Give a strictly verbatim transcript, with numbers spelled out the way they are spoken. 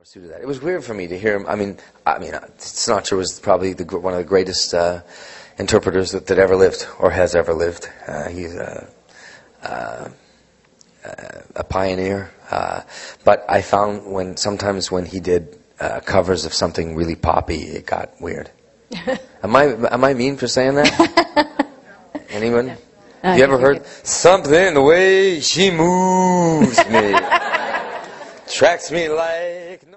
Suited that. It was weird for me to hear him. I mean, I mean, Sinatra was probably the, one of the greatest uh, interpreters that, that ever lived or has ever lived. Uh, he's a, uh, a pioneer. Uh, but I found when sometimes when he did uh, covers of something really poppy, it got weird. am I am I mean for saying that? Anyone? No, you ever heard good. Something the way she moves me? Tracks me like...